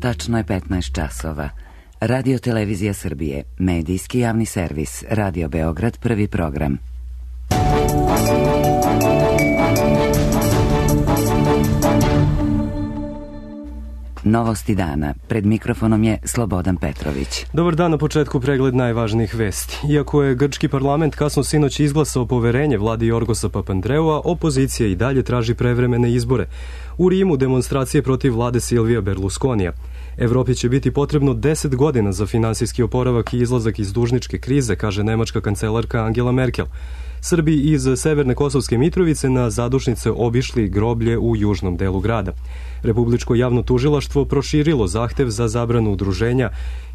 Tačno je 15 časova. Radio Televizija Srbije, medijski javni servis, Radio Beograd, prvi program. Novosti dana. Pred mikrofonom je Slobodan Petrović. Dobar dan, na početku pregled najvažnijih vesti. Iako je grčki parlament kasno sinoć izglasao poverenje vladi Jorgosa Papandreua, opozicija i dalje traži prevremene izbore. U Rimu demonstracije protiv vlade Silvija Berlusconija. Evropi će biti potrebno 10 godina za finansijski oporavak i izlazak iz dužničke krize, kaže nemačka kancelarka Angela Merkel. Srbi iz severne Kosovske Mitrovice na zadušnice obišli groblje u južnom delu grada. Republičko javno tužilaštvo proširilo zahtev za zabranu udruženja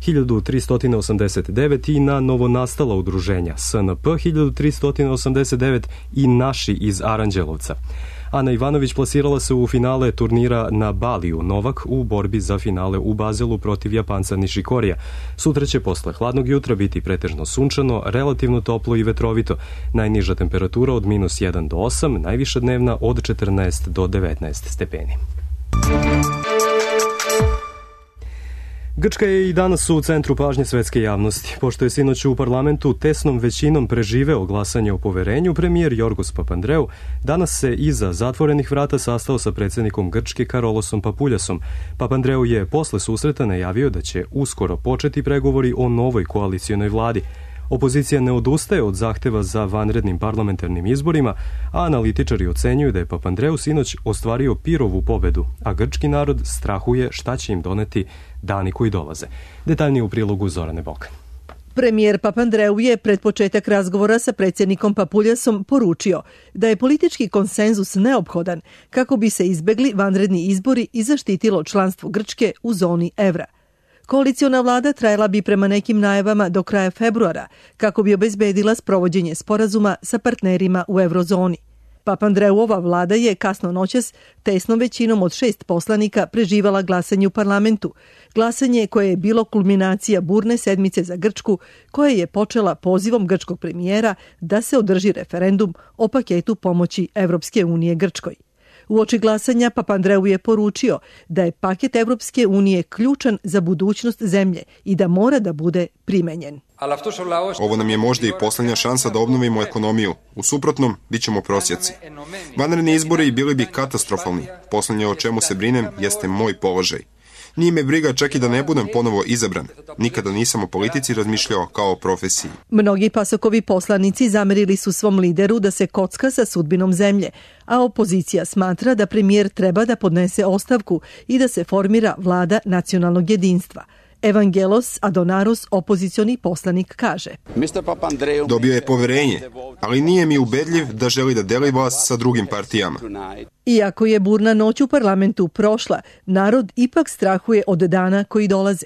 1389 i na novonastala udruženja SNP 1389 i Naši iz Aranđelovca. Ana Ivanović plasirala se u finale turnira na Baliju, Novak u borbi za finale u Bazelu protiv Japanca Nishikorija. Sutra će posle hladnog jutra biti pretežno sunčano, relativno toplo i vetrovito. Najniža temperatura od -1 do 8, najviša dnevna od 14 do 19 stepeni. Grčka je i danas u centru pažnje svetske javnosti. Pošto je sinoć u parlamentu tesnom većinom preživeo glasanje o poverenju, premijer Jorgos Papandreou danas se iza zatvorenih vrata sastao sa predsjednikom Grčke Karolosom Papuljasom. Papandreou je posle susreta najavio da će uskoro početi pregovori o novoj koalicionoj vladi. Opozicija ne odustaje od zahteva za vanrednim parlamentarnim izborima, a analitičari ocenjuju da je Papandreou sinoć ostvario Pirovu pobedu, a grčki narod strahuje šta će im doneti dani koji dolaze. Detaljnije u prilogu Zorane Bokan. Premijer Papandreou je pred početak razgovora sa predsjednikom Papuljasom poručio da je politički konsenzus neophodan kako bi se izbegli vanredni izbori i zaštitilo članstvo Grčke u zoni evra. Koaliciona vlada trajala bi prema nekim najavama do kraja februara kako bi obezbedila sprovođenje sporazuma sa partnerima u eurozoni. Papandreouova vlada je kasno noćas tesnom većinom od 6 poslanika preživala glasanje u parlamentu. Glasanje koje je bilo kulminacija burne sedmice za Grčku, koja je počela pozivom grčkog premijera da se održi referendum o paketu pomoći Evropske unije Grčkoj. Uoči glasanja Papandreou je poručio da je paket Evropske unije ključan za budućnost zemlje i da mora da bude primenjen. Ovo nam je možda i posljednja šansa da obnovimo ekonomiju. U suprotnom, bit ćemo prosjaci. Vanredni izbori bili bi katastrofalni. Posljednje o čemu se brinem jeste moj položaj. Nije me briga čak i da ne budem ponovo izabran. Nikada nisam o politici razmišljao kao o profesiji. Mnogi Pasokovi poslanici zamerili su svom lideru da se kocka sa sudbinom zemlje, a opozicija smatra da premijer treba da podnese ostavku i da se formira vlada nacionalnog jedinstva. Evangelos Adonaros, opozicioni poslanik, kaže: Dobio je poverenje, ali nije mi ubedljiv da želi da deli vlast sa drugim partijama. Iako je burna noć u parlamentu prošla, narod ipak strahuje od dana koji dolaze.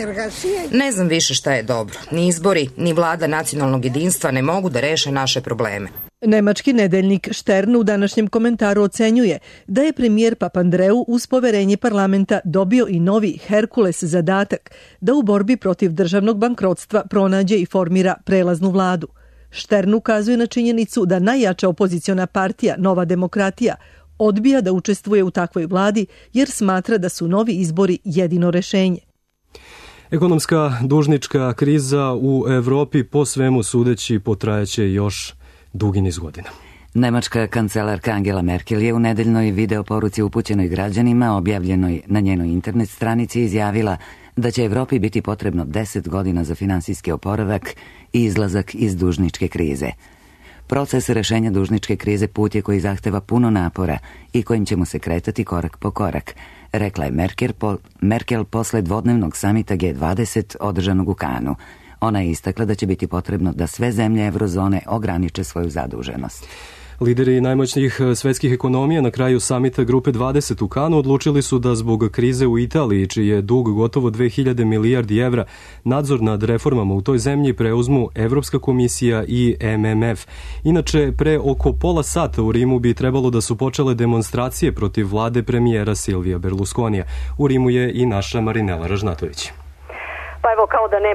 Ne znam više šta je dobro. Ni izbori, ni vlada nacionalnog jedinstva ne mogu da reše naše probleme. Nemački nedeljnik Stern u današnjem komentaru ocenjuje da je premijer Papandreou uz poverenje parlamenta dobio i novi Herkules zadatak da u borbi protiv državnog bankrotstva pronađe i formira prelaznu vladu. Stern ukazuje na činjenicu da najjača opoziciona partija Nova demokratija odbija da učestvuje u takvoj vladi jer smatra da su novi izbori jedino rešenje. Ekonomska dužnička kriza u Evropi po svemu sudeći potrajaće još dugi niz godina. Nemačka kancelarka Angela Merkel je u nedeljnoj video poruci upućenoj građanima, objavljenoj na njenoj internet stranici, izjavila da će Evropi biti potrebno 10 godina za finansijski oporavak i izlazak iz dužničke krize. Proces rešenja dužničke krize put je koji zahteva puno napora i kojim ćemo se kretati korak po korak, rekla je Merkel posle dvodnevnog samita G20 održanog u Kanu. Ona je istakla da će biti potrebno da sve zemlje eurozone ograniče svoju zaduženost. Lideri najmoćnijih svetskih ekonomija na kraju samita Grupe 20 u Kanu odlučili su da zbog krize u Italiji, čiji je dug gotovo 2000 milijardi evra, nadzor nad reformama u toj zemlji preuzmu Evropska komisija i MMF. Inače, pre oko pola sata u Rimu bi trebalo da su počele demonstracije protiv vlade premijera Silvija Berlusconija. U Rimu je i naša Marinela Ražnatović. Pa evo, kao da nema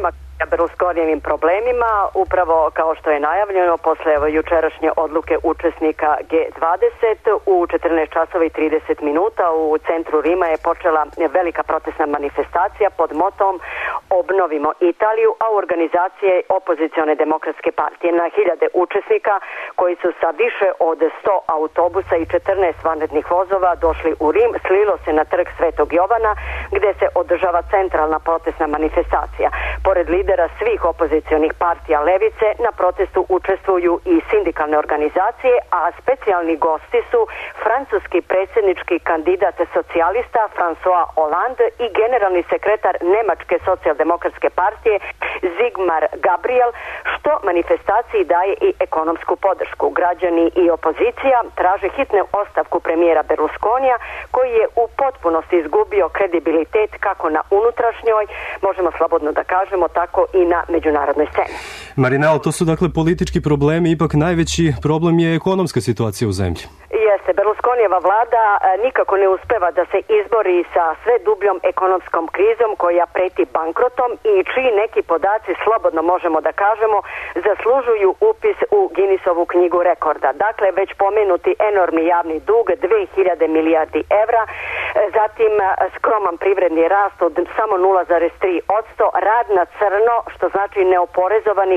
Berlusconijevim problemima, upravo kao što je najavljeno posle jučerašnje odluke učesnika G20 u 14 časova i 30 minuta u centru Rima je počela velika protestna manifestacija pod motom Obnovimo Italiju, a u organizacije opozicione demokratske partije. Na hiljade učesnika koji su sa više od 100 autobusa i 14 vanrednih vozova došli u Rim, slilo se na trg Svetog Jovana gde se održava centralna protestna manifestacija. Pored lidera svih opozicionih partija levice, na protestu učestvuju i sindikalne organizacije, a specijalni gosti su francuski predsjednički kandidat socijalista François Hollande i generalni sekretar Nemačke socijaldemokratske partije Sigmar Gabriel, što manifestaciji daje i ekonomsku podršku. Građani i opozicija traže hitnu ostavku premijera Berlusconija, koji je u potpunosti izgubio kredibilitet kako na unutrašnjoj, možemo slobodno da kažemo, tako i na međunarodnoj sceni. Marinela, to su dakle politički problemi, ipak najveći problem je ekonomska situacija u zemlji. Jeste, Berlusconijeva vlada nikako ne uspeva da se izbori sa sve dubljom ekonomskom krizom koja preti bankrotom i čiji neki podaci, slobodno možemo da kažemo, zaslužuju upis u Guinnessovu knjigu rekorda. Dakle, već pomenuti enormni javni dug 2000 milijardi evra, zatim skroman privredni rast od samo 0,3%, rad na crno, što znači neoporezovanih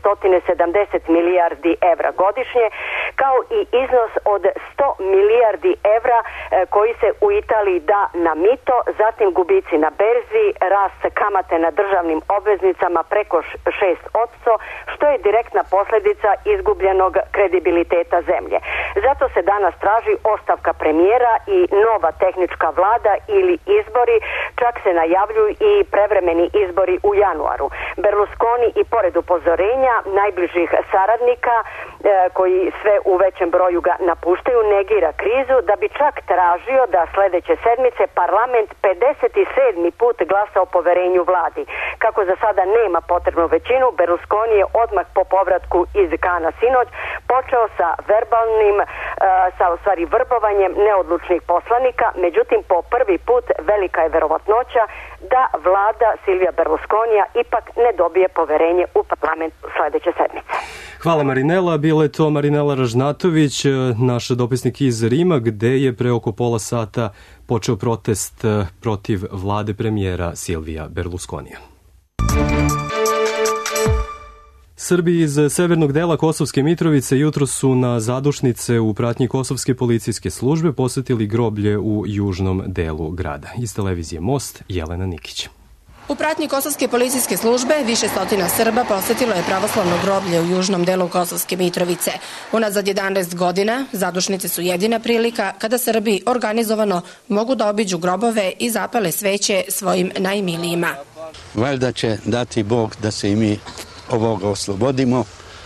270 milijardi evra godišnje, kao i iznos od 100 milijardi evra koji se u Italiji da na mito, zatim gubici na berzi, rast kamate na državnim obveznicama preko 6%, što je direktna posljedica izgubljenog kredibiliteta zemlje. Zato se danas traži ostavka premijera i nova tehnička vlada ili izbori, čak se najavljuju i prevremeni izbori u januaru. Berlusconi i pored upozorenja najbližih saradnika koji sve u većem broju ga napuštaju, negira krizu, da bi čak tražio da sljedeće sedmice parlament 57. put glasa o poverenju vladi. Kako za sada nema potrebnu većinu, Berlusconi je odmah po povratku iz Kana sinoć počeo sa vrbovanjem neodlučnih poslanika, međutim po prvi put velika je verovatnoća da vlada Silvija Berlusconija ipak ne dobije poverenje u parlament sljedeće sedmice. Hvala Marinela, bila je to Marinela Ražnatović, naša dopisnik iz Rima, gde je pre oko pola sata počeo protest protiv vlade premijera Silvija Berlusconija. Srbi iz severnog dela Kosovske Mitrovice jutro su na zadušnice u pratnji Kosovske policijske službe posetili groblje u južnom delu grada. Iz televizije Most, Jelena Nikić. U pratnji Kosovske policijske službe više stotina Srba posetilo je pravoslavno groblje u južnom delu Kosovske Mitrovice. Unazad 11 godina zadušnice su jedina prilika kada Srbi organizovano mogu da obiđu grobove i zapale sveće svojim najmilijima. Valjda će dati Bog da se i mi ovoga oslobodimo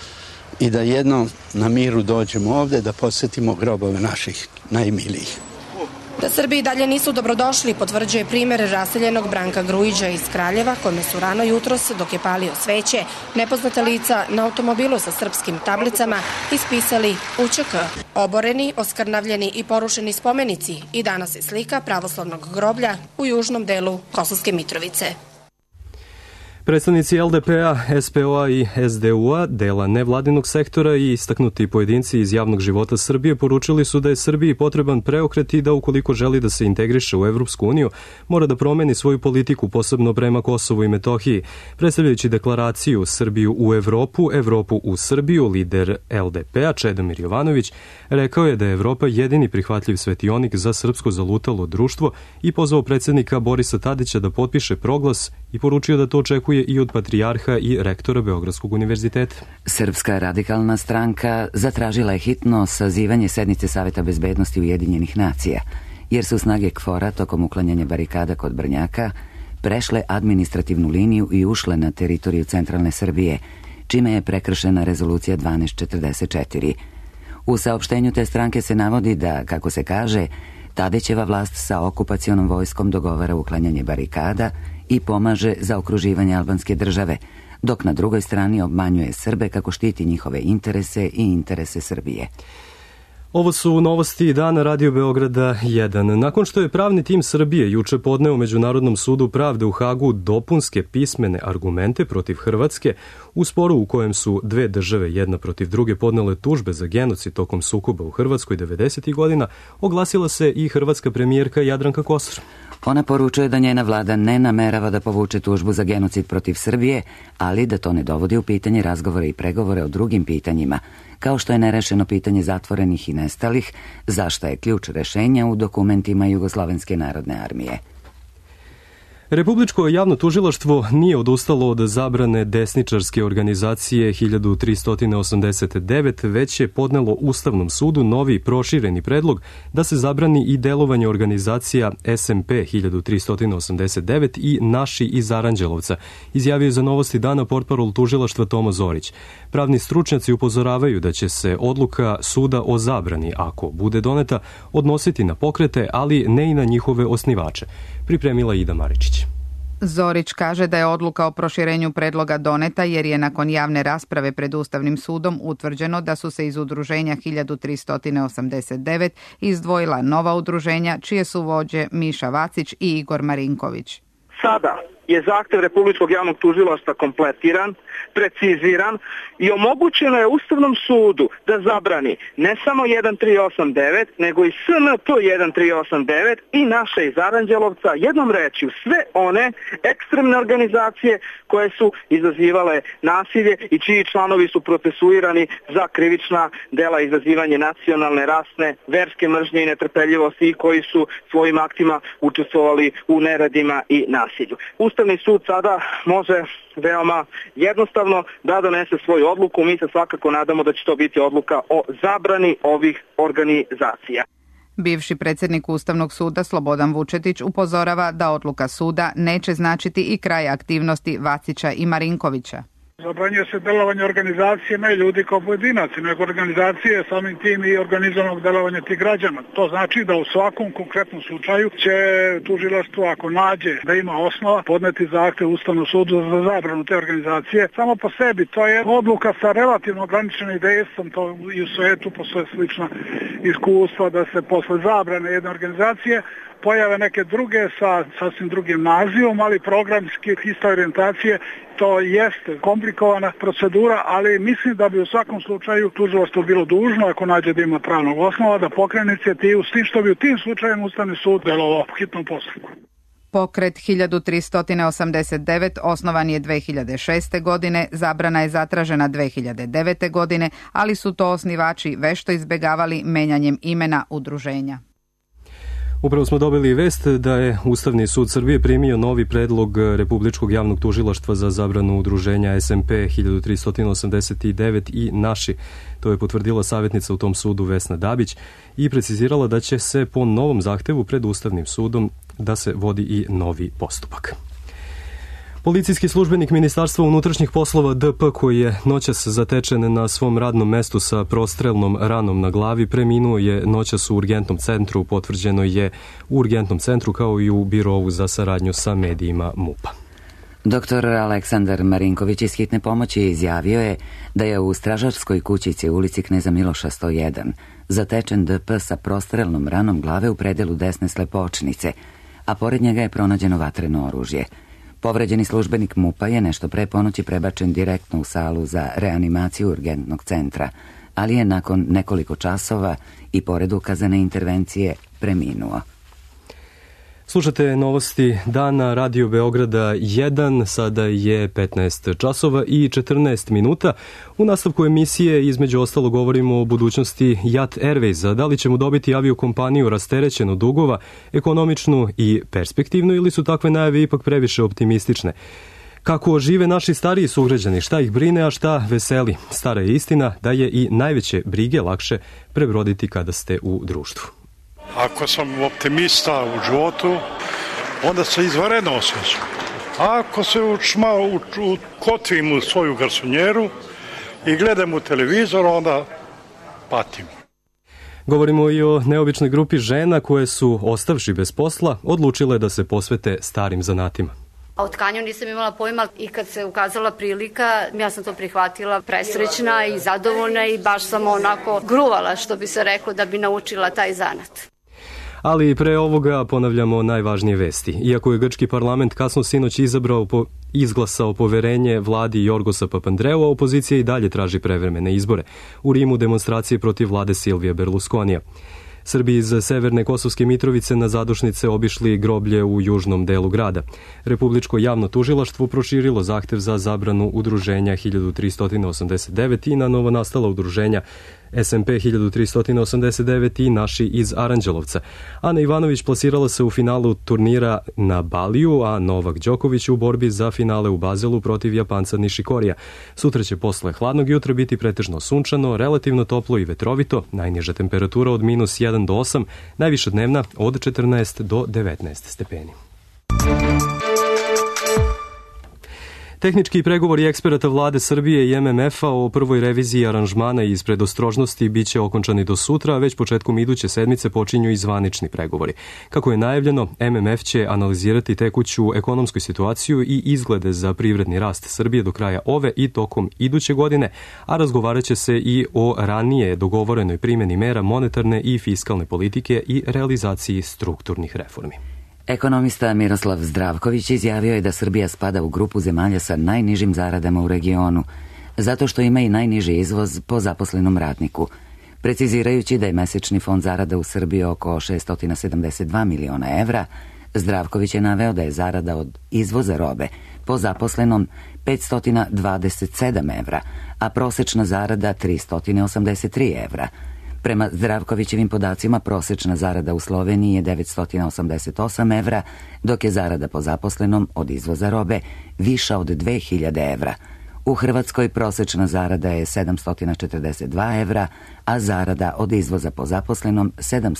i da jednom na miru dođemo ovde da posjetimo grobove naših najmilijih. Da Srbi dalje nisu dobrodošli potvrđuje primjer raseljenog Branka Grujića iz Kraljeva, kome su rano jutros, dok je palio sveće, nepoznata lica na automobilu sa srpskim tablicama ispisali UČK. Oboreni, oskrnavljeni i porušeni spomenici i danas je slika pravoslavnog groblja u južnom delu Kosovske Mitrovice. Predstavnici LDP-a, SPO-a i SDU-a, dela nevladinog sektora i istaknuti pojedinci iz javnog života Srbije poručili su da je Srbiji potreban preokret i da ukoliko želi da se integriše u Evropsku uniju, mora da promeni svoju politiku, posebno prema Kosovu i Metohiji. Predstavljajući deklaraciju Srbiju u Evropu, Evropu u Srbiju, lider LDP-a Čedomir Jovanović rekao je da je Evropa jedini prihvatljiv svetionik za srpsko zalutalo društvo i pozvao predsjednika Borisa Tadića da potpiše proglas i poručio da to očekuje i od patrijarha i rektora Beogradskog univerziteta. Srpska radikalna stranka zatražila je hitno sazivanje sednice Saveta bezbednosti Ujedinjenih nacija, jer su snage KFOR-a tokom uklanjanja barikada kod Brnjaka prešle administrativnu liniju i ušle na teritoriju centralne Srbije, čime je prekršena rezolucija 1244. U saopštenju te stranke se navodi da, kako se kaže, Tadićeva vlast sa okupacionom vojskom dogovara uklanjanje barikada i pomaže za okruživanje albanske države, dok na drugoj strani obmanjuje Srbe kako štiti njihove interese i interese Srbije. Ovo su novosti dana Radio Beograda 1. Nakon što je pravni tim Srbije juče podneo Međunarodnom sudu pravde u Hagu dopunske pismene argumente protiv Hrvatske u sporu u kojem su dve države jedna protiv druge podnele tužbe za genocid tokom sukoba u Hrvatskoj 90. godina, oglasila se i hrvatska premijerka Jadranka Kosor. Ona poručuje da njena vlada ne namerava da povuče tužbu za genocid protiv Srbije, ali da to ne dovodi u pitanje razgovore i pregovore o drugim pitanjima, kao što je nerešeno pitanje zatvorenih i nestalih, za šta je ključ rešenja u dokumentima Jugoslovenske narodne armije. Republičko javno tužilaštvo nije odustalo od zabrane desničarske organizacije 1389, već je podnelo Ustavnom sudu novi prošireni predlog da se zabrani i delovanje organizacija SMP 1389 i Naši iz Aranđelovca, izjavio je za Novosti dana portparol tužilaštva Tomo Zorić. Pravni stručnjaci upozoravaju da će se odluka suda o zabrani, ako bude doneta, odnositi na pokrete, ali ne i na njihove osnivače. Pripremila Ida Maričić. Zorić kaže da je odluka o proširenju predloga doneta jer je nakon javne rasprave pred Ustavnim sudom utvrđeno da su se iz udruženja 1389 izdvojila nova udruženja čije su vođe Miša Vacić i Igor Marinković. Sada je zahtev Republičkog javnog tužilaštva kompletiran, preciziran i omogućeno je Ustavnom sudu da zabrani ne samo 1389, nego i SMP 1389 i Naše iz Aranđelovca, jednom rečju sve one ekstremne organizacije koje su izazivale nasilje i čiji članovi su procesuirani za krivična dela izazivanje nacionalne, rasne, verske mržnje i netrpeljivosti i koji su svojim aktima učestvovali u neredima i nasilju. Ustavni sud sada može veoma jednostavno da donese svoju odluku. Mi se svakako nadamo da će to biti odluka o zabrani ovih organizacija. Bivši predsjednik Ustavnog suda Slobodan Vučetić upozorava da odluka suda neće značiti i kraj aktivnosti Vacića i Marinkovića. Zabranjuje se delovanje organizacije ne ljudi kao pojedinaci, nego organizacije samim tim i organizovanog delovanja tih građana. To znači da u svakom konkretnom slučaju će tužilaštvo, ako nađe da ima osnova, podneti zahtev Ustavnom sudu za zabranu te organizacije. Samo po sebi to je odluka sa relativno ograničenim dejstvom, to i u svijetu postoje slična iskustva da se posle zabrane jedne organizacije pojave neke druge sa sasvim drugim nazivom, ali programski iste orijentacije. To jeste komplikovana procedura, ali mislim da bi u svakom slučaju tužilaštvo bilo dužno, ako nađe da ima pravnog osnova, da pokrene inicijativu s tim što bi u tim slučajima Ustavni sud delovao po hitnom postupku. Pokret 1389 osnovan je 2006. godine, zabrana je zatražena 2009. godine, ali su to osnivači vešto izbjegavali menjanjem imena udruženja. Upravo smo dobili vest da je Ustavni sud Srbije primio novi predlog Republičkog javnog tužilaštva za zabranu udruženja SMP 1389 i Naši. To je potvrdila savjetnica u tom sudu Vesna Dabić i precizirala da će se po novom zahtevu pred Ustavnim sudom da se vodi i novi postupak. Policijski službenik Ministarstva unutrašnjih poslova DP koji je noćas zatečen na svom radnom mestu sa prostrelnom ranom na glavi preminuo je noćas u urgentnom centru, potvrđeno je u urgentnom centru kao i u birovu za saradnju sa medijima MUP-a. Doktor Aleksandar Marinković iz hitne pomoći izjavio je da je u stražarskoj kućici u ulici Kneza Miloša 101 zatečen DP sa prostrelnom ranom glave u predelu desne slepočnice, a pored njega je pronađeno vatreno oružje. Povređeni službenik MUP-a je nešto pre ponoći prebačen direktno u salu za reanimaciju urgentnog centra, ali je nakon nekoliko časova i pored ukazane intervencije preminuo. Slušate novosti dana Radio Beograda 1, sada je 15 časova i 14 minuta. U nastavku emisije između ostalo govorimo o budućnosti Jat Airwaysa. Da li ćemo dobiti aviokompaniju rasterećenu dugova, ekonomičnu i perspektivnu ili su takve najave ipak previše optimistične? Kako žive naši stariji sugrađani, šta ih brine, a šta veseli? Stara je istina da je i najveće brige lakše prebroditi kada ste u društvu. Ako sam optimista u životu, onda se izvanredno osjećam. A ako se ukotvim u svoju garsonjeru i gledam u televizor, onda patim. Govorimo i o neobičnoj grupi žena koje su, ostavši bez posla, odlučile da se posvete starim zanatima. A o tkanju nisam imala pojma i kad se ukazala prilika, ja sam to prihvatila presrećna i zadovoljna i baš sam onako gruvala, što bi se reklo, da bi naučila taj zanat. Ali pre ovoga ponavljamo najvažnije vesti. Iako je grčki parlament kasno sinoć izglasao poverenje vladi Jorgosa Papandreua, opozicija i dalje traži prevremene izbore. U Rimu demonstracije protiv vlade Silvija Berlusconija. Srbi iz severne Kosovske Mitrovice na zadušnice obišli groblje u južnom delu grada. Republičko javno tužilaštvo proširilo zahtev za zabranu udruženja 1389 i na novo nastala udruženja SMP 1389 i Naši iz Aranđelovca. Ana Ivanović plasirala se u finalu turnira na Baliju, a Novak Đoković u borbi za finale u Bazelu protiv Japanca Nishikorija. Sutra će posle hladnog jutra biti pretežno sunčano, relativno toplo i vetrovito, najniža temperatura od -1 do 8, najviša dnevna od 14 do 19 stepeni. Tehnički pregovori eksperata vlade Srbije i MMF-a o prvoj reviziji aranžmana iz predostrožnosti biće okončani do sutra, a već početkom iduće sedmice počinju i zvanični pregovori. Kako je najavljeno, MMF će analizirati tekuću ekonomsku situaciju i izglede za privredni rast Srbije do kraja ove i tokom iduće godine, a razgovarat će se i o ranije dogovorenoj primjeni mera monetarne i fiskalne politike i realizaciji strukturnih reformi. Ekonomista Miroslav Zdravković izjavio je da Srbija spada u grupu zemalja sa najnižim zaradama u regionu, zato što ima i najniži izvoz po zaposlenom radniku, precizirajući da je mesečni fond zarada u Srbiji oko 672 miliona evra. Zdravković je naveo da je zarada od izvoza robe po zaposlenom 527 evra, a prosečna zarada 383 evra. Prema Zdravkovićevim podacima, prosečna zarada u Sloveniji je 988 evra, dok je zarada po zaposlenom od izvoza robe viša od 2000 evra. U Hrvatskoj prosečna zarada je 742 evra, a zarada od izvoza po zaposlenom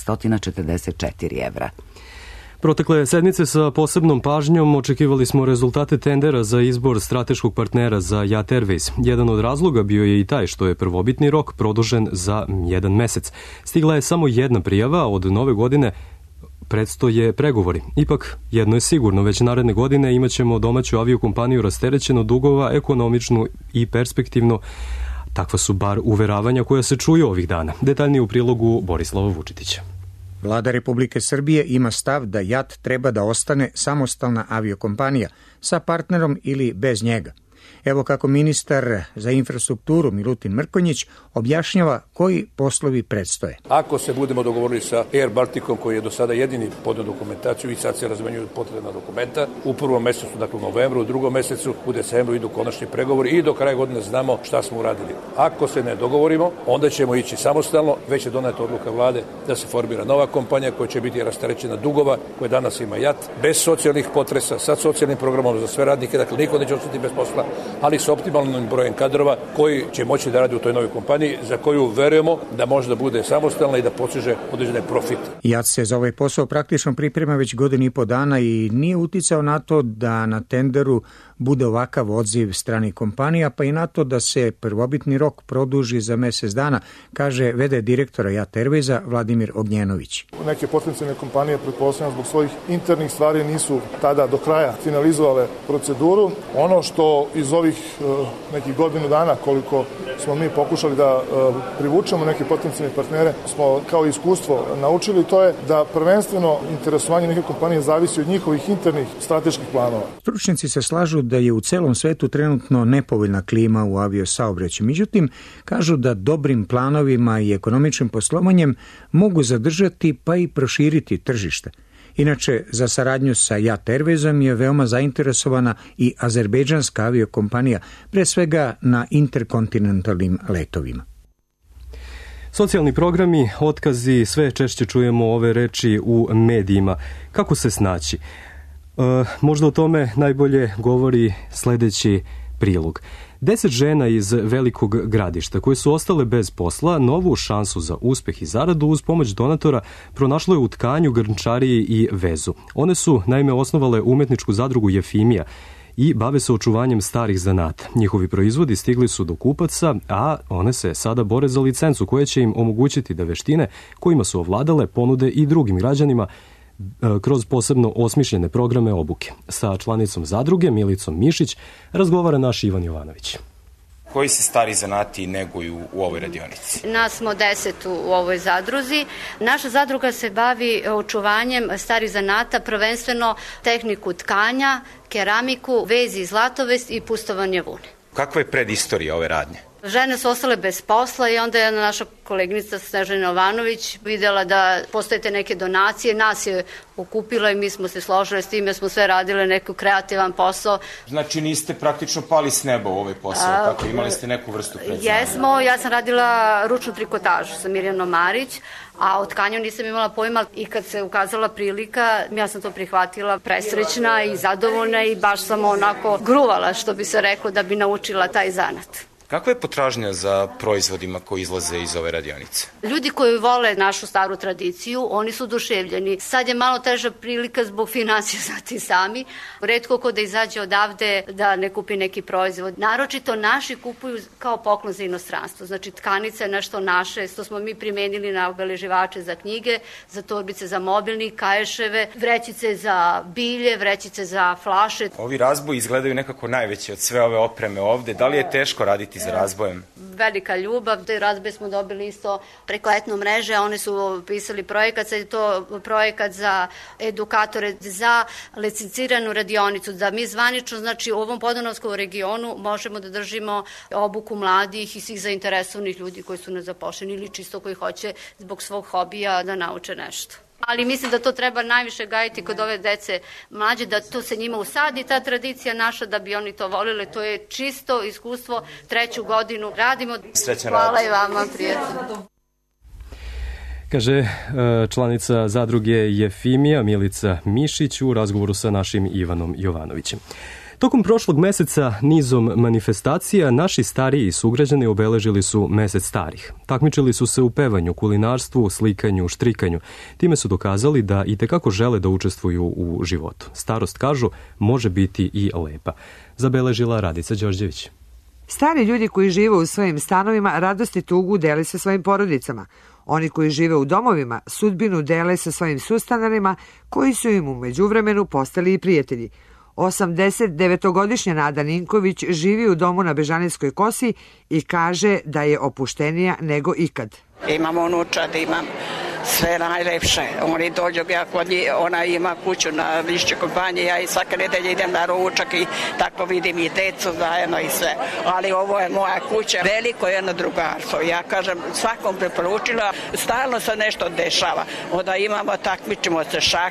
744 evra. Protekle sedmice sa posebnom pažnjom očekivali smo rezultate tendera za izbor strateškog partnera za JAT Airways. Jedan od razloga bio je i taj što je prvobitni rok produžen za 1 mesec. Stigla je samo jedna prijava, a od nove godine predstoje pregovori. Ipak, jedno je sigurno, već naredne godine imaćemo domaću aviokompaniju rasterećeno dugova, ekonomičnu i perspektivno. Takva su bar uveravanja koja se čuju ovih dana. Detaljnije u prilogu Borislava Vučitića. Vlada Republike Srbije ima stav da JAT treba da ostane samostalna aviokompanija sa partnerom ili bez njega. Evo kako ministar za infrastrukturu Milutin Mrkonjić objašnjava koji poslovi predstoje. Ako se budemo dogovorili sa Air Balticom, koji je do sada jedini podao dokumentaciju i sad se razmenjuju potrebna dokumenta, u prvom mesecu, dakle u novembru, u drugom mesecu, u decembru idu konačni pregovori i do kraja godine znamo šta smo uradili. Ako se ne dogovorimo, onda ćemo ići samostalno, već je doneta odluka vlade da se formira nova kompanija koja će biti rasterećena dugova koje danas ima JAT, bez socijalnih potresa, sa socijalnim programom za sve radnike, dakle niko neće ostati bez posla, ali sa optimalnim brojem kadrova koji će moći da radi u toj novoj kompaniji za koju verujemo da može da bude samostalna i da postiže određene profite. JAT se za ovaj posao praktično priprema već 1,5 godina i nije uticao na to da na tenderu bude ovakav odziv stranih kompanija, pa i na to da se prvobitni rok produži za mesec dana, kaže v.d. direktora JAT Airwaysa Vladimir Ognjenović. Neke potencijalne kompanije, pretpostavljam, zbog svojih internih stvari nisu tada do kraja finalizovale proceduru. Ono što iz ovih nekih godinu dana, koliko smo mi pokušali da privučemo neke potencijalne partnere, smo kao iskustvo naučili, to je da prvenstveno interesovanje neke kompanije zavisi od njihovih internih strateških planova. Stručnjaci se slažu da je u celom svetu trenutno nepovoljna klima u aviosaobraćaju. Međutim, kažu da dobrim planovima i ekonomičnim poslovanjem mogu zadržati pa i proširiti tržište. Inače, za saradnju sa JAT Airwaysom je veoma zainteresovana i azerbejdžanska aviokompanija, pre svega na interkontinentalnim letovima. Socijalni programi, otkazi, sve češće čujemo ove reči u medijima. Kako se snaći? Možda o tome najbolje govori sledeći prilog. 10 žena iz Velikog Gradišta koje su ostale bez posla novu šansu za uspeh i zaradu uz pomoć donatora pronašlo je u tkanju, grnčariji i vezu. One su naime osnovale umetničku zadrugu Jefimija i bave se očuvanjem starih zanata. Njihovi proizvodi stigli su do kupaca, a one se sada bore za licencu koja će im omogućiti da veštine kojima su ovladale ponude i drugim građanima kroz posebno osmišljene programe obuke. Sa članicom zadruge Milicom Mišić razgovara naš Ivan Jovanović. Koji se stari zanati neguju u ovoj radionici? Nas smo 10 u ovoj zadruzi. Naša zadruga se bavi očuvanjem starih zanata, prvenstveno tehniku tkanja, keramiku, vezi i zlatovest i pustovanje vune. Kakva je predistorija ove radnje? Žene su ostale bez posla i onda je naša koleginica Snežana Jovanović videla da postoje te neke donacije, nas je okupila i mi smo se složile s time, smo sve radile neki kreativan posao. Znači niste praktično pali s neba u ovaj posao, tako imali ste neku vrstu predznanja? Jesmo, ja sam radila ručnu trikotažu sa Mirjanom Marić, a o tkanju nisam imala pojma i kad se ukazala prilika, ja sam to prihvatila presrećna i zadovoljna i baš sam onako gruvala, što bi se reklo, da bi naučila taj zanat. Kakva je potražnja za proizvodima koji izlaze iz ove radionice? Ljudi koji vole našu staru tradiciju, oni su oduševljeni. Sad je malo teža prilika zbog finansija, znate sami. Retko ko da izađe odavde da ne kupi neki proizvod. Naročito naši kupuju kao poklon za inostranstvo. Znači tkanica je nešto naše, što smo mi primenili na obeleživače za knjige, za torbice za mobilni, kaješeve, vrećice za bilje, vrećice za flaše. Ovi razboji izgledaju nekako najveći od sve ove opreme ovde. Da li je teško raditi za razbojem? Velika ljubav. Te razboje smo dobili isto preko etno mreže, oni su pisali projekat, sad je to projekat za edukatore, za licenciranu radionicu, da mi zvanično, znači u ovom podunavskom regionu možemo da držimo obuku mladih i svih zainteresovanih ljudi koji su nezaposleni ili čisto koji hoće zbog svog hobija da nauče nešto. Ali mislim da to treba najviše gajiti kod ove dece mlađe, da to se njima usadi ta tradicija naša, da bi oni to volili. To je čisto iskustvo, 3. godinu radimo. Srećan Hvala rad. i vama, prijatno. Kaže članica zadruge Jefimija Milica Mišić u razgovoru sa našim Ivanom Jovanovićem. Tokom prošlog meseca nizom manifestacija naši stariji sugrađani obeležili su mesec starih. Takmičili su se u pevanju, kulinarstvu, slikanju, štrikanju. Time su dokazali da itekako žele da učestvuju u životu. Starost, kažu, može biti i lepa. Zabeležila Radica Đorđević. Stari ljudi koji žive u svojim stanovima radost i tugu dele sa svojim porodicama. Oni koji žive u domovima sudbinu dele sa svojim sustanarima koji su im u međuvremenu postali i prijatelji. 89-godišnja Nada Ninković živi u domu na Bežanijskoj kosi i kaže da je opuštenija nego ikad. Imam unučad, imam sve najlepše. Oni dođu, ja kod njih, ona ima kuću na Lišće kod Banje, ja i svake nedelje idem na ručak i tako vidim i decu zajedno i sve. Ali ovo je moja kuća, veliko jedno drugarstvo. Ja kažem, svakom preporučila, stalno se nešto dešava. Onda imamo, takmičimo se šak,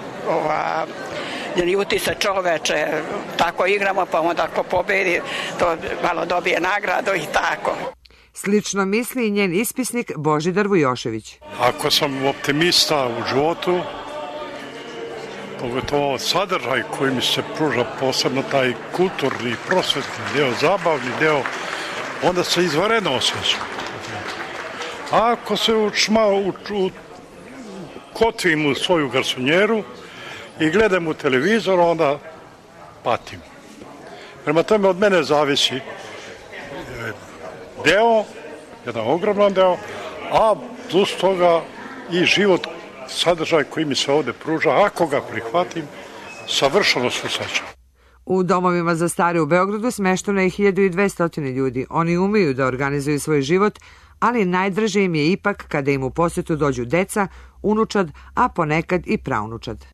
ljuti se čoveče, tako igramo, pa onda ko pobedi, to malo dobije nagradu i tako. Slično misli i njen ispisnik Božidar Vujošević. Ako sam optimista u životu, pogotovo sadržaj koji mi se pruža, posebno taj kulturni, prosvetni deo, zabavni deo, onda se izvanredno osjećam. A ako se kotvim u svoju garsonjeru i gledam u televizor, onda patim. Prema tome od mene zavisi deo, jedan ogroman deo, a plus toga i život, sadržaj koji mi se ovde pruža, ako ga prihvatim, savršeno se osjećam. U domovima za stare u Beogradu smešteno je 1200 ljudi. Oni umeju da organizuju svoj život, ali najdraže im je ipak kada im u posjetu dođu deca, unučad, a ponekad i praunučad.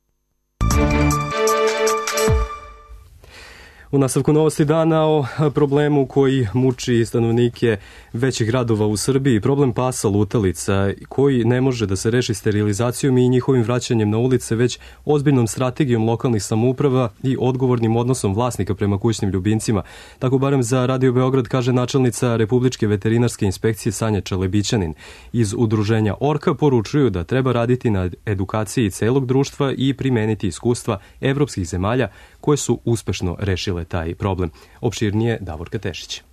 U nastavku novosti dana o problemu koji muči stanovnike većih gradova u Srbiji, problem pasa lutalica koji ne može da se reši sterilizacijom i njihovim vraćanjem na ulice, već ozbiljnom strategijom lokalnih samouprava i odgovornim odnosom vlasnika prema kućnim ljubimcima. Tako barem za Radio Beograd kaže načelnica Republičke veterinarske inspekcije Sanja Čelebićanin. Iz udruženja Orka poručuju da treba raditi na edukaciji celog društva i primeniti iskustva evropskih zemalja koje su uspešno rešile taj problem. Opširnije Davorka Tešić.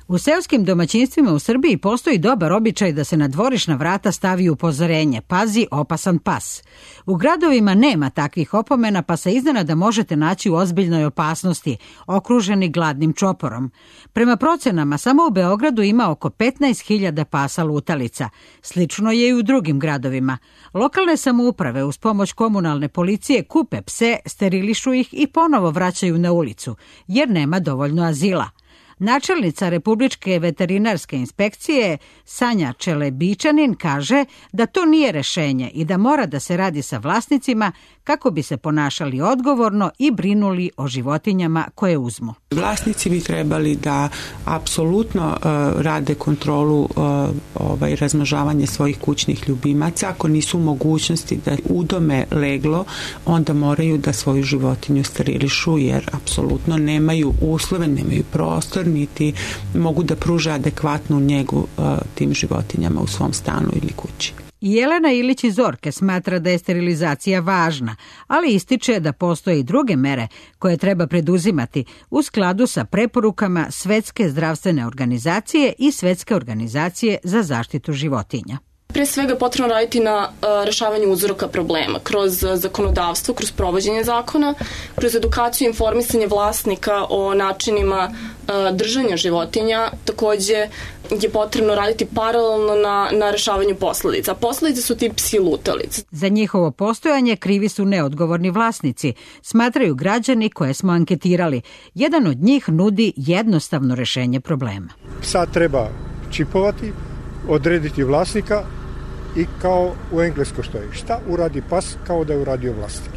U seoskim domaćinstvima u Srbiji postoji dobar običaj da se na dvorišna vrata stavi upozorenje: pazi, opasan pas. U gradovima nema takvih opomena, pa se iznenada možete naći u ozbiljnoj opasnosti, okruženi gladnim čoporom. Prema procenama, samo u Beogradu ima oko 15.000 pasa lutalica. Slično je i u drugim gradovima. Lokalne samouprave uz pomoć komunalne policije kupe pse, sterilišu ih i ponovo vraćaju na ulicu, jer nema dovoljno azila. Načelnica Republičke veterinarske inspekcije Sanja Čelebičanin kaže da to nije rešenje i da mora da se radi sa vlasnicima kako bi se ponašali odgovorno i brinuli o životinjama koje uzmu. Vlasnici bi trebali da apsolutno rade kontrolu razmnožavanja svojih kućnih ljubimaca. Ako nisu u mogućnosti da udome leglo, onda moraju da svoju životinju sterilišu, jer apsolutno nemaju uslove, nemaju prostor, niti mogu da pruže adekvatnu njegu tim životinjama u svom stanu ili kući. Jelena Ilić iz Zorke smatra da je sterilizacija važna, ali ističe da postoje i druge mere koje treba preduzimati u skladu sa preporukama Svetske zdravstvene organizacije i Svetske organizacije za zaštitu životinja. Pre svega je potrebno raditi na rešavanju uzroka problema kroz zakonodavstvo, kroz provođenje zakona, kroz edukaciju i informisanje vlasnika o načinima držanja životinja. Takođe je potrebno raditi paralelno na rešavanju posledica. Posledice su ti psi lutalice. Za njihovo postojanje krivi su neodgovorni vlasnici, smatraju građani koje smo anketirali. Jedan od njih nudi jednostavno rešenje problema. Psa treba čipovati, odrediti vlasnika i kao u Engleskoj što je. Šta uradi pas kao da je uradio vlasnik?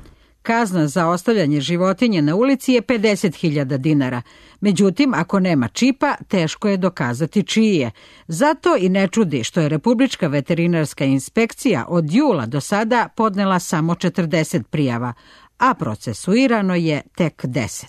Kazna za ostavljanje životinje na ulici je 50.000 dinara. Međutim, ako nema čipa, teško je dokazati čiji je. Zato i ne čudi što je Republička veterinarska inspekcija od jula do sada podnela samo 40 prijava, a procesuirano je tek 10.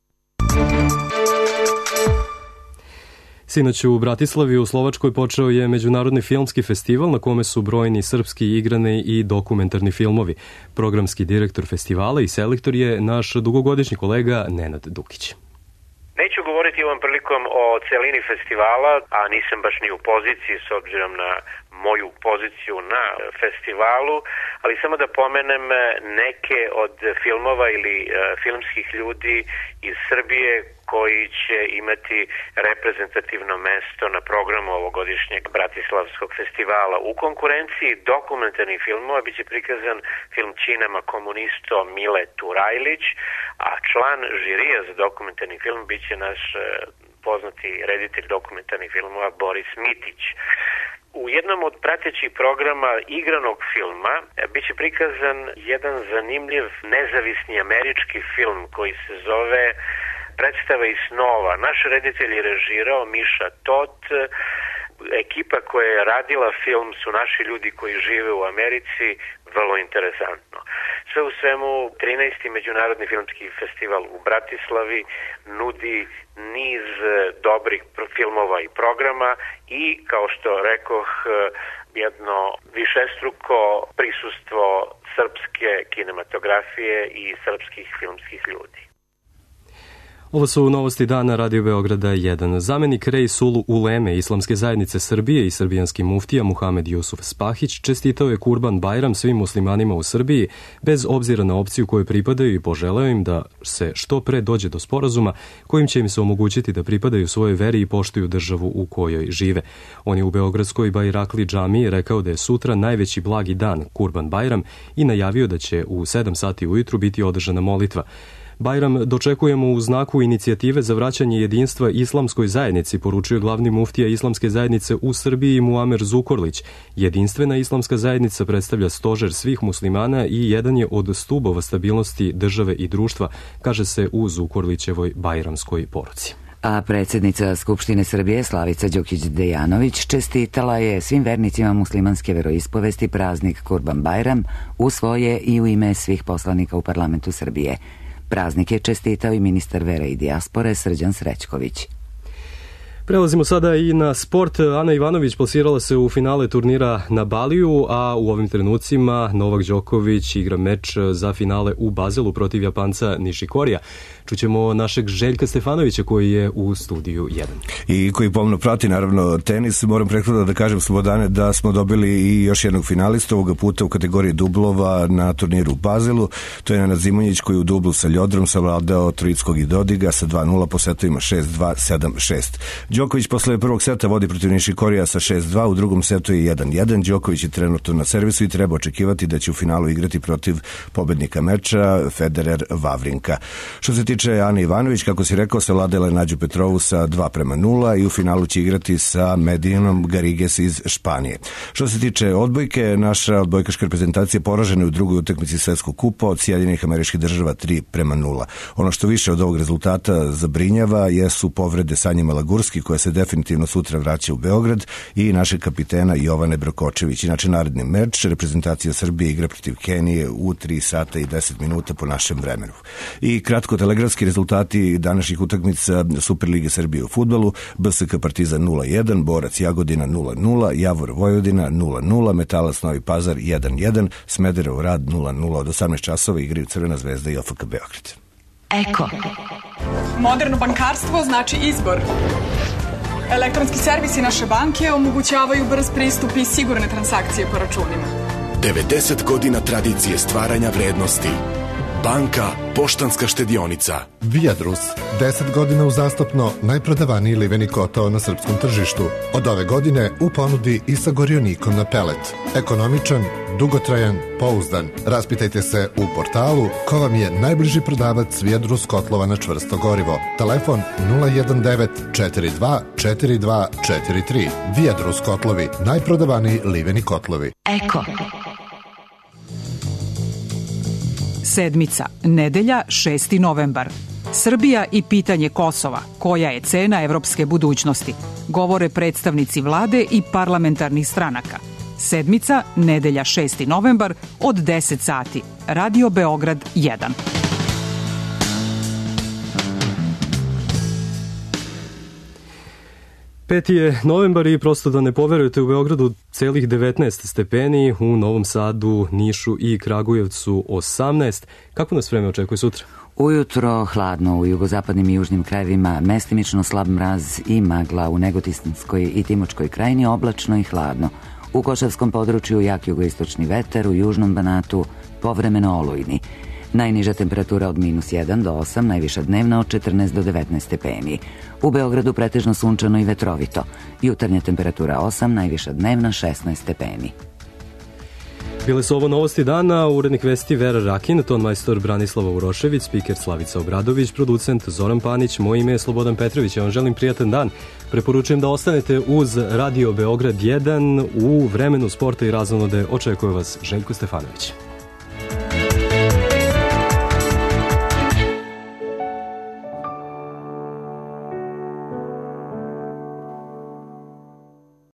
Sinoć u Bratislavi u Slovačkoj počeo je Međunarodni filmski festival na kome su brojni srpski igrani i dokumentarni filmovi. Programski direktor festivala i selektor je naš dugogodišnji kolega Nenad Dukić. Neću govoriti ovom prilikom o celini festivala, a nisam baš ni u poziciji s obzirom na moju poziciju na festivalu, ali samo da pomenem neke od filmova ili filmskih ljudi iz Srbije koji će imati reprezentativno mesto na programu ovogodišnjeg Bratislavskog festivala. U konkurenciji dokumentarnih filmova biće prikazan film Činama komunisto Mile Turajlić, a član žirija za dokumentarni film biće naš poznati reditelj dokumentarnih filmova Boris Mitić. U jednom od pratećih programa igranog filma biće prikazan jedan zanimljiv nezavisni američki film koji se zove Predstava iz snova. Naš reditelj je režirao Miša Tot. Ekipa koja je radila film su naši ljudi koji žive u Americi, vrlo interesantno. Sve u svemu, 13. Međunarodni filmski festival u Bratislavi nudi niz dobrih filmova i programa i, kao što rekoh, jedno višestruko prisustvo srpske kinematografije i srpskih filmskih ljudi. Ovo su novosti dana Radio Beograda 1. Zamenik Reisulu Uleme Islamske zajednice Srbije i srbijanski muftija Muhamed Jusuf Spahić čestitao je Kurban Bajram svim muslimanima u Srbiji bez obzira na opciju koju pripadaju i poželeo im da se što pre dođe do sporazuma kojim će im se omogućiti da pripadaju svojoj veri i poštuju državu u kojoj žive. On je u Beogradskoj Bajrakli džamiji rekao da je sutra najveći blagi dan Kurban Bajram i najavio da će u 7 sati ujutru biti održana molitva. Bajram dočekujemo u znaku inicijative za vraćanje jedinstva islamskoj zajednici, poručio glavni muftija Islamske zajednice u Srbiji Muamer Zukorlić. Jedinstvena islamska zajednica predstavlja stožer svih muslimana i jedan je od stubova stabilnosti države i društva, kaže se u Zukorlićevoj bajramskoj poruci. A predsjednica Skupštine Srbije Slavica Đukić-Dejanović čestitala je svim vernicima muslimanske veroispovesti praznik Kurban Bajram u svoje i u ime svih poslanika u parlamentu Srbije. Praznik je čestitao i ministar vere i dijaspore Srđan Srećković. Prelazimo sada i na sport. Ana Ivanović plasirala se u finale turnira na Baliju, a u ovim trenucima Novak Đoković igra meč za finale u Bazelu protiv Japanca Nishikorija. Čućemo našeg Željka Stefanovića koji je u studiju 1. I koji pomno prati naravno tenis. Moram prethodno da kažem, Slobodane, da smo dobili i još jednog finalista, ovoga puta u kategoriji dublova na turniru u Bazelu. To je Nenad Zimonjić koji u dublu sa Ljodrom savladao Troickog i Dodiga sa 2-0 po setovima 6-2, 7-6. Đoković posle prvog seta vodi protiv Nishikorija sa 6-2, u drugom setu je 1-1. Đoković je trenutno na servisu i treba očekivati da će u finalu igrati protiv pobednika meča Federer Vavrinka. Što se tiče Ane Ivanović, kako si rekao, savladala je Nađu Petrovu sa 2-0 i u finalu će igrati sa Medinom Garrigues iz Španije. Što se tiče odbojke, naša odbojkaška reprezentacija poražena je u drugoj utakmici Svetskog kupa od Sjedinjenih Američkih Država 3-0. Ono što više od ovog rezultata zabrinjava jesu povrede Sanje Malagurski, koja se definitivno sutra vraća u Beograd, i našeg kapitena Jovane Brokočević. Inače, naredni meč reprezentacija Srbije igra protiv Kenije u 3 sata i 10 minuta po našem vremenu. I kratko telegrafski rezultati današnjih utakmica Superlige Srbije u fudbalu: BSK Partizan 0-1, Borac Jagodina 0-0, Javor Vojvodina 0-0, Metalac Novi Pazar 1-1, Smederevo Rad 0-0. Od 18 časova igraju Crvena zvezda i OFK Beograd. Eko. Moderno bankarstvo znači izbor. Elektronski servisi naše banke omogućavaju brz pristup i sigurne transakcije po računima. 90 godina tradicije stvaranja vrednosti. Banka Poštanska štedionica. Viadrus, 10 godina uzastopno najprodavaniji liveni kotao na srpskom tržištu. Od ove godine u ponudi i sa gorionikom na pelet. Ekonomičan, dugotrajan, pouzdan. Raspitajte se u portalu ko vam je najbliži prodavac Viadrus kotlova na čvrsto gorivo. Telefon 019 42 42 43. Viadrus kotlovi, najprodavaniji liveni kotlovi. Eko. Sedmica, nedelja, 6. novembar. Srbija i pitanje Kosova. Koja je cena evropske budućnosti? Govore predstavnici vlade i parlamentarnih stranaka. Sedmica, nedelja, 6. novembar od 10 sati. Radio Beograd 1. Peti je novembar i prosto da ne poverujete, u Beogradu celih 19 stepeni, u Novom Sadu, Nišu i Kragujevcu 18. Kako nas vreme očekuje sutra? Ujutro hladno u jugozapadnim i južnim krajevima, mestimično slab mraz i magla, u Negotinskoj i Timočkoj krajini oblačno i hladno. U Košavskom području jak jugoistočni vetar, u južnom Banatu povremeno olujni. Najniža temperatura od -1 do 8, najviša dnevna od 14 do 19 stepeni. U Beogradu pretežno sunčano i vetrovito. Jutarnja temperatura 8, najviša dnevna 16 stepeni. Bile su ovo novosti dana, urednik vesti Vera Rakin, tonmajstor Branislava Urošević, spiker Slavica Obradović, producent Zoran Panić, moje ime je Slobodan Petrović. Ja vam želim prijatan dan. Preporučujem da ostanete uz Radio Beograd 1, u vremenu sporta i razonode očekuje vas Željko Stefanović.